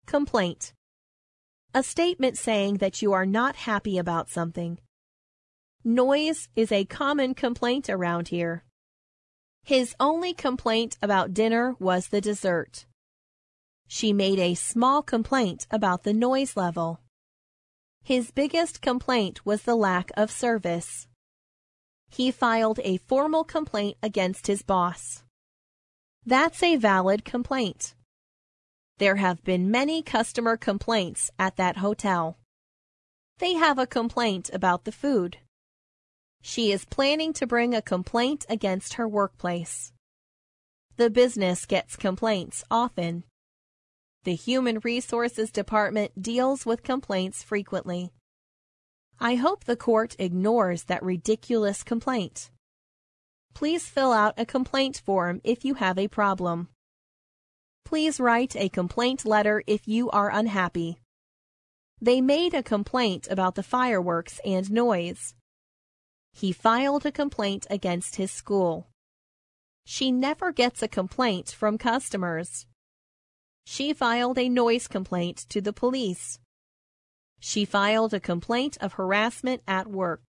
Complaint. A statement saying that you are not happy about something. Noise is a common complaint around here. His only complaint about dinner was the dessert. She made a small complaint about the noise level. His biggest complaint was the lack of service. He filed a formal complaint against his boss. That's a valid complaint. There have been many customer complaints at that hotel. They have a complaint about the food. She is planning to bring a complaint against her workplace. The business gets complaints often. The Human Resources Department deals with complaints frequently. I hope the court ignores that ridiculous complaint. Please fill out a complaint form if you have a problem. Please write a complaint letter if you are unhappy. They made a complaint about the fireworks and noise. He filed a complaint against his school. She never gets a complaint from customers. She filed a noise complaint to the police. She filed a complaint of harassment at work.